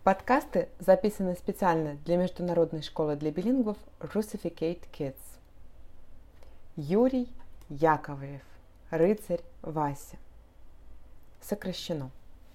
Подкасты записаны специально для Международной школы для билингвов Russificate Kids. Юрий Яковлев. Рыцарь Вася. Сокращено.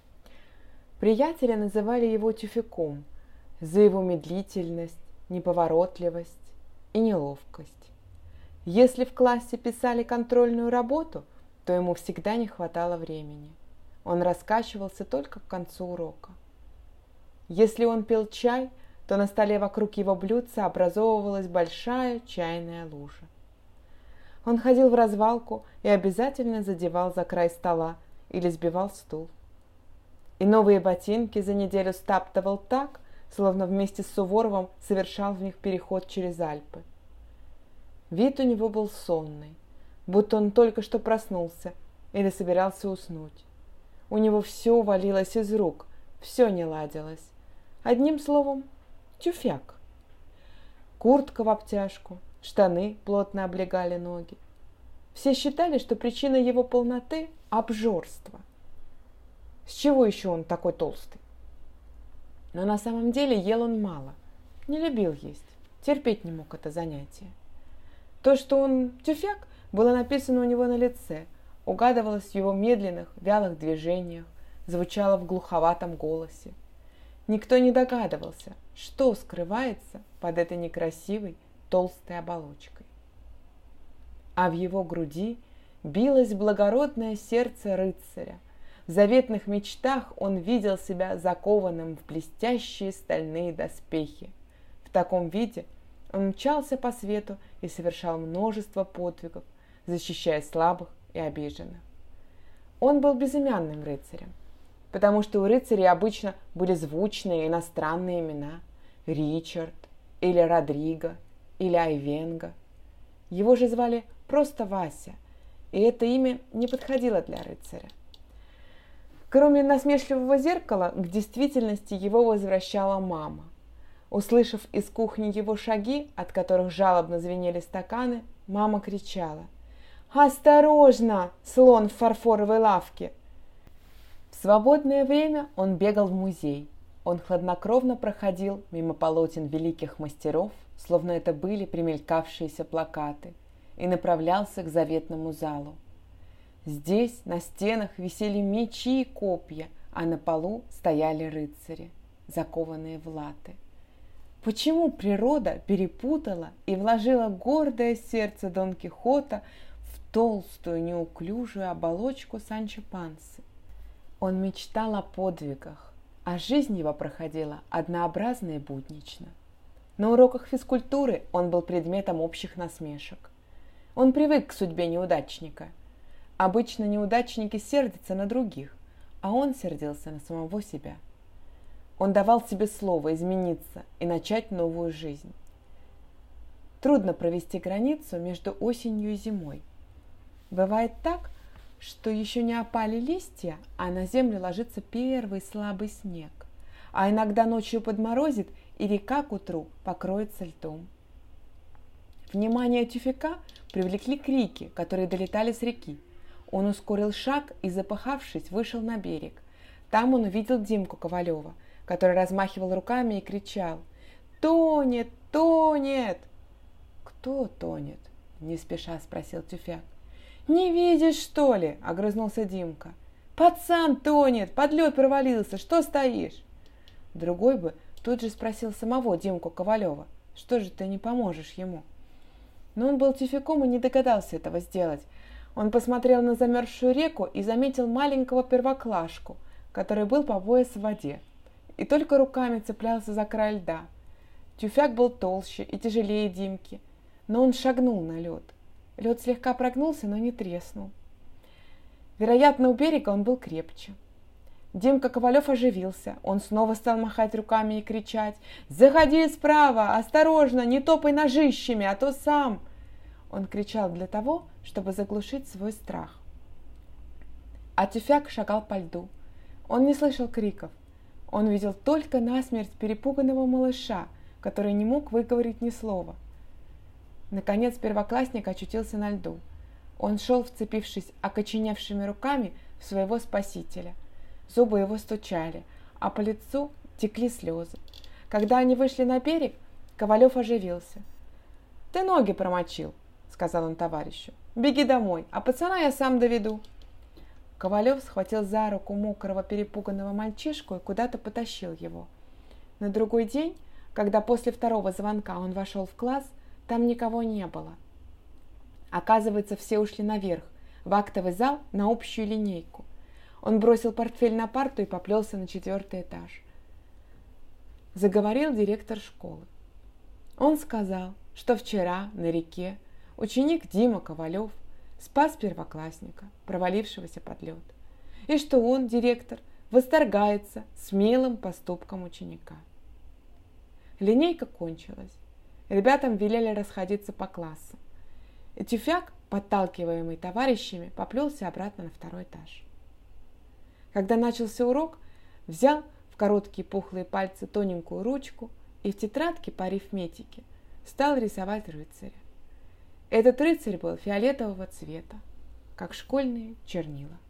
Приятели называли его тюфяком за его медлительность, неповоротливость и неловкость. Если в классе писали контрольную работу, то ему всегда не хватало времени. Он раскачивался только к концу урока. Если он пил чай, то на столе вокруг его блюдца образовывалась большая чайная лужа. Он ходил в развалку и обязательно задевал за край стола или сбивал стул. И новые ботинки за неделю стаптывал так, словно вместе с Суворовым совершал в них переход через Альпы. Вид у него был сонный, будто он только что проснулся или собирался уснуть. У него все валилось из рук, все не ладилось. Одним словом, тюфяк. Куртка в обтяжку, штаны плотно облегали ноги. Все считали, что причина его полноты – обжорство. С чего еще он такой толстый? Но на самом деле ел он мало, не любил есть, терпеть не мог это занятие. То, что он тюфяк, было написано у него на лице, угадывалось в его медленных, вялых движениях, звучало в глуховатом голосе. Никто не догадывался, что скрывается под этой некрасивой, толстой оболочкой. А в его груди билось благородное сердце рыцаря. В заветных мечтах он видел себя закованным в блестящие стальные доспехи. В таком виде он мчался по свету и совершал множество подвигов, защищая слабых и обиженных. Он был безымянным рыцарем, потому что у рыцарей обычно были звучные иностранные имена – Ричард или Родриго или Айвенго. Его же звали просто Вася, и это имя не подходило для рыцаря. Кроме насмешливого зеркала, к действительности его возвращала мама. Услышав из кухни его шаги, от которых жалобно звенели стаканы, мама кричала: «Осторожно, слон в фарфоровой лавке!» В свободное время он бегал в музей. Он хладнокровно проходил мимо полотен великих мастеров, словно это были примелькавшиеся плакаты, и направлялся к заветному залу. Здесь на стенах висели мечи и копья, а на полу стояли рыцари, закованные в латы. Почему природа перепутала и вложила гордое сердце Дон Кихота в толстую неуклюжую оболочку Санчо Пансы? Он мечтал о подвигах, а жизнь его проходила однообразно и буднично. На уроках физкультуры он был предметом общих насмешек. Он привык к судьбе неудачника. Обычно неудачники сердятся на других, а он сердился на самого себя. Он давал себе слово измениться и начать новую жизнь. Трудно провести границу между осенью и зимой. Бывает так, что еще не опали листья, а на землю ложится первый слабый снег, а иногда ночью подморозит, и река к утру покроется льдом. Внимание тюфяка привлекли крики, которые долетали с реки. Он ускорил шаг и, запыхавшись, вышел на берег. Там он увидел Димку Ковалева, который размахивал руками и кричал: «Тонет! Тонет!» «Кто тонет?» – не спеша спросил тюфяк. «Не видишь, что ли?» – огрызнулся Димка. «Пацан тонет! Под лед провалился! Что стоишь?» Другой бы тут же спросил самого Димку Ковалева: «Что же ты не поможешь ему?» Но он был тюфяком и не догадался этого сделать. Он посмотрел на замерзшую реку и заметил маленького первоклашку, который был по пояс в воде, и только руками цеплялся за край льда. Тюфяк был толще и тяжелее Димки, но он шагнул на лед. Лед слегка прогнулся, но не треснул. Вероятно, у берега он был крепче. Димка Ковалев оживился. Он снова стал махать руками и кричать: «Заходи справа! Осторожно! Не топай ножищами, а то сам!» Он кричал для того, чтобы заглушить свой страх. А тюфяк шагал по льду. Он не слышал криков. Он видел только насмерть перепуганного малыша, который не мог выговорить ни слова. Наконец первоклассник очутился на льду. Он шел, вцепившись окоченевшими руками в своего спасителя. Зубы его стучали, а по лицу текли слезы. Когда они вышли на берег, Ковалев оживился. «Ты ноги промочил», — сказал он товарищу. «Беги домой, а пацана я сам доведу». Ковалев схватил за руку мокрого перепуганного мальчишку и куда-то потащил его. На другой день, когда после второго звонка он вошел в класс, там никого не было. Оказывается, все ушли наверх, в актовый зал на общую линейку. Он бросил портфель на парту и поплелся на 4-й этаж. Заговорил директор школы. Он сказал, что вчера на реке ученик Дима Ковалев спас первоклассника, провалившегося под лед, и что он, директор, восторгается смелым поступком ученика. Линейка кончилась. Ребятам велели расходиться по классам. И тюфяк, подталкиваемый товарищами, поплелся обратно на 2-й этаж. Когда начался урок, взял в короткие пухлые пальцы тоненькую ручку и в тетрадке по арифметике стал рисовать рыцаря. Этот рыцарь был фиолетового цвета, как школьные чернила.